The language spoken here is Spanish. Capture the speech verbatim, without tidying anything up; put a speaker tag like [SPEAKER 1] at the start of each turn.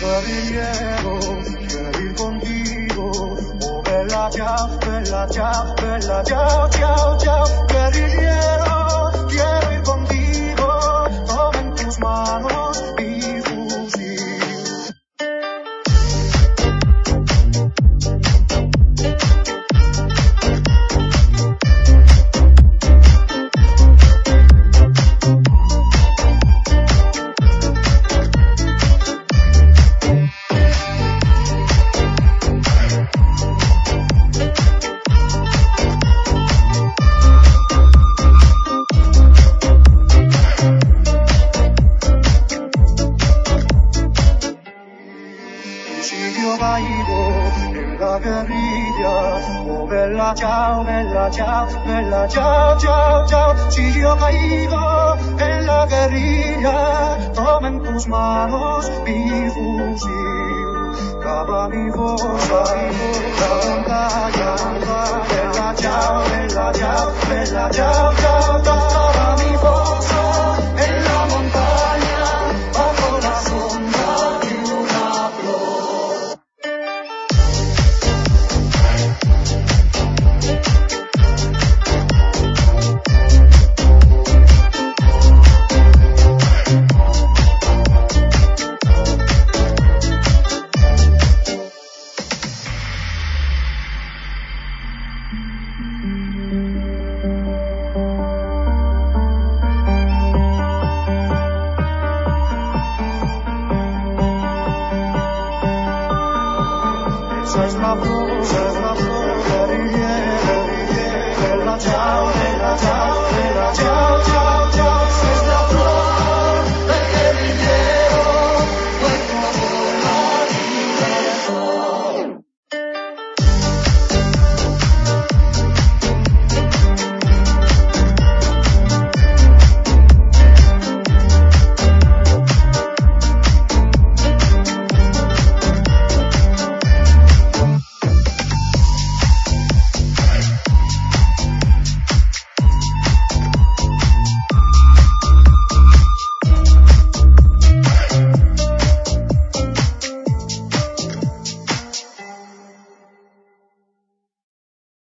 [SPEAKER 1] guerrillero, quiero ir contigo. Oh, bella ciao, bella ciao, bella ciao, ciao, ciao. Guerrillero, quiero ir contigo. Toma en tus manos mi fusil. Yo caigo en la guerrilla, oh bella ciao, bella ciao, bella ciao, ciao, ciao. Si yo caigo en la guerrilla, toma en tus manos mi fusil, cava mi fosa, la montaña, bella ciao, bella ciao, bella ciao, ciao, ciao. Cava mi fosa en la montaña, bajo la sombra de una flor. Esa es la flor, esa es la flor, guerrillera, guerrillera, bella ciao, bella ciao, bella ciao.